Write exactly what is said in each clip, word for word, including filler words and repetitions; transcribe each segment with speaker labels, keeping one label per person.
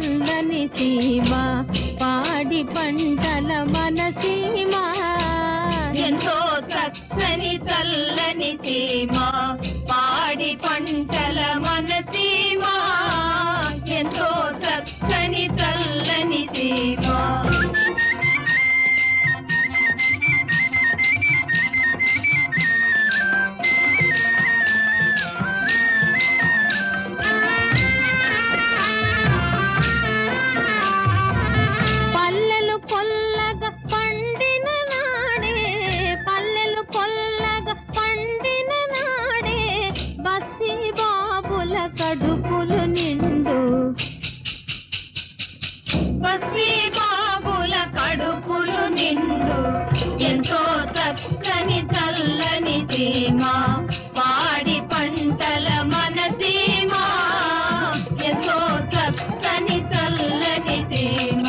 Speaker 1: చల్లని సీమ పాడి పంటల మనసీమ
Speaker 2: ఎంతో చక్కని చల్లని సీమ పాడి పంటల మనసీమ ఎంతో చక్కని చల్లని సీమ
Speaker 1: కడుపులు నిండు
Speaker 2: బస్సీ బాబుల కడుపులు నిండు ఎంతో చక్కని చల్లని సీమ పాడి పంటల మనసీమ ఎంతో చక్కని చల్లని సీమ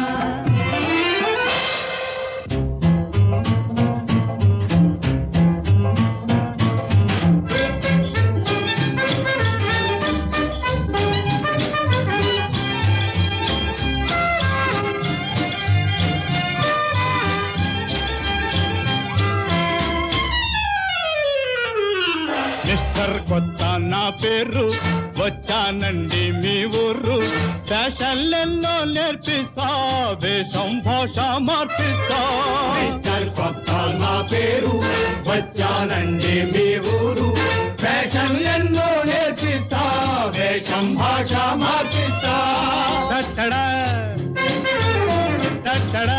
Speaker 3: మిస్టర్ కొత్త నా పేరు వచ్చానండి మీ ఊరు ఫ్యాషన్లెన్నో నేర్పిస్తా వేషం భాష మార్పిస్తా
Speaker 4: మిస్టర్ కొత్త నా పేరు వచ్చానండి మీ ఊరు ఫ్యాషన్లెన్నో నేర్పిస్తా వేషం భాష మార్పిస్తా
Speaker 3: టట్టడా టట్టడా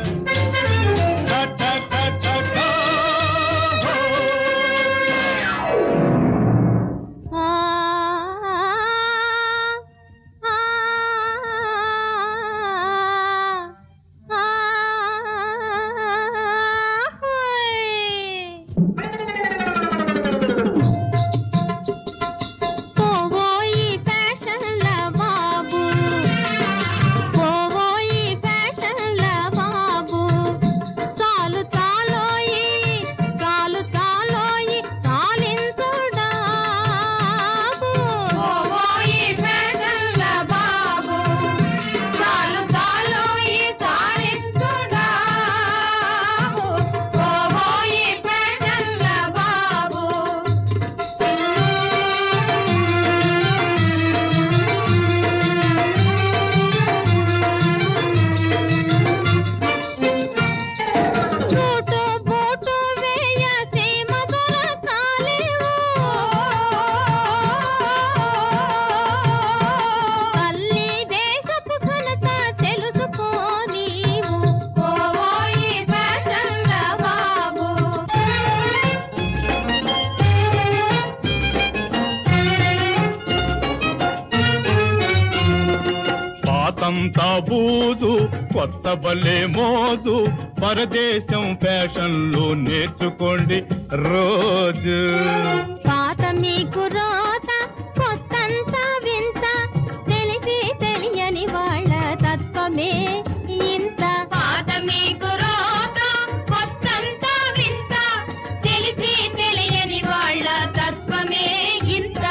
Speaker 3: బూదు కొత్త బలే మోదు పరదేశం ఫ్యాషన్లు నేర్చుకోండి రోజు
Speaker 1: పాత మీకు రోత కొత్తంత వింత తెలిసి తెలియని వాళ్ళ తత్వమే ఇంత
Speaker 2: పాత మీకు రోత కొత్తంత వింత తెలిసి తెలియని వాళ్ళ తత్వమే ఇంత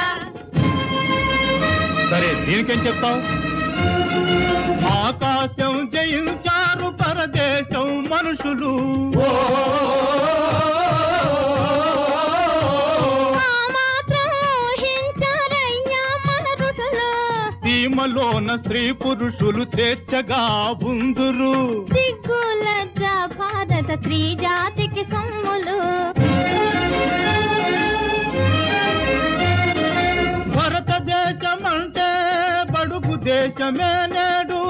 Speaker 3: సరే దీనికేం చెప్తావు ఆకాశం జయించారు పరదేశం మనుషులు సీమలోన స్త్రీ పురుషులు స్వేచ్ఛగా ఉందురు
Speaker 1: సిగ్గులజ్జ భారత స్త్రీ జాతికి సొమ్ములు
Speaker 3: భారతదేశం అంటే బడుగు దేశమే నేడు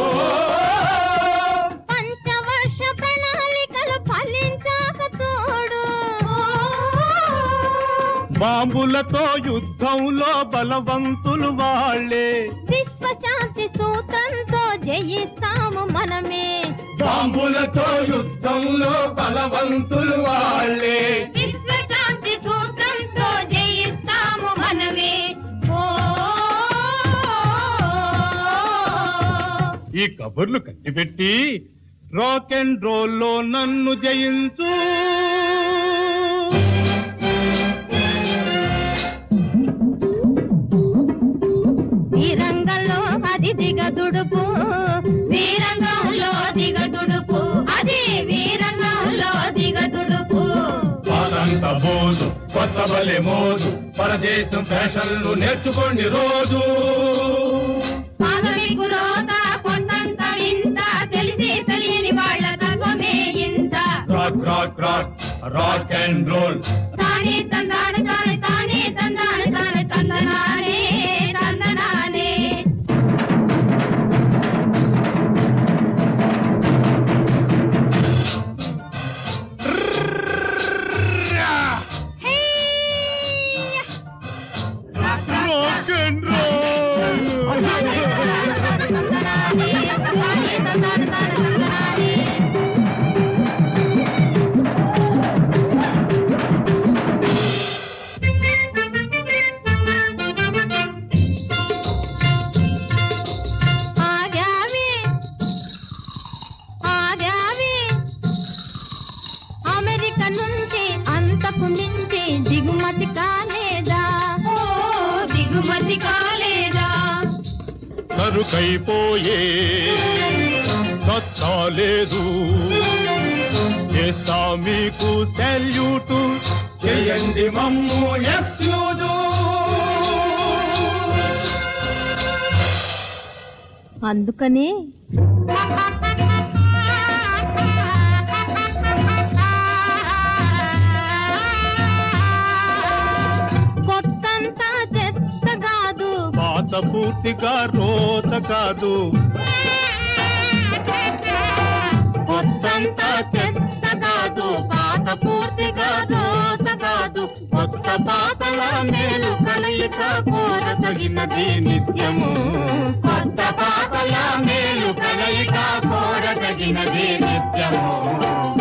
Speaker 1: పంచవర్ష ప్రణాళికలు ఫలించాక చూడు
Speaker 3: బాంబులతో యుద్ధంలో బలవంతులు వాళ్ళే
Speaker 1: విశ్వశాంతి సూత్రంతో జయిస్తాము మనమే
Speaker 4: బాంబులతో యుద్ధంలో బలవంతులు వాళ్ళే
Speaker 2: విశ్వశాంతి సూత్రంతో జయిస్తాము మనమే
Speaker 3: ఈ కబుర్లు కట్టిపెట్టి రాక్ అండ్ రోల్ లో నన్ను జయించు
Speaker 1: ఈ రంగంలో అది దిగ దిగదుడుపు
Speaker 2: వీరంగంలో దిగదుడుపు అది వీరంగంలో దిగదుడుపు
Speaker 4: పాదంత మోజు కొత్త బలె మోజు పరదేశం ఫ్యాషన్లు నేర్చుకోండి రోజు
Speaker 2: మాధవి గురోత కొంతంత వింత తెలిసి తెలియని వాళ్ళ తత్వమే ఇంత
Speaker 4: rock rock rock rock and roll
Speaker 2: తానే తందాన తానే తానే తందాన తానే తందనానే తందనానే
Speaker 3: రాక్ అండ్ రోల్
Speaker 2: తందనానే తానే తందాన తానే తందనానే
Speaker 1: ఆగావి ఆగావి అమెరికా నుంచి అంతకు మించి దిగుమతి కాలేదా
Speaker 2: ఓ దిగుమతి కాలేదా
Speaker 3: సరుకైపోయే సత్తా లేదు చేస్తా మీకు సెల్యూటు
Speaker 4: చేయండి మమ్ము ఎక్స్క్యూజ్
Speaker 1: అందుకనే కొత్తంతా చెత్త కాదు
Speaker 3: పాత పూర్తిగా రోత కాదు
Speaker 1: కొత్తంతా చెత్త కాదు పాత పూర్తిగా రోత కాదు కొత్త పాతల మేలు కలయిక కోరతగినది నిత్యము కొత్త పాతల మేలు కలయిక కోరతగినది నిత్యము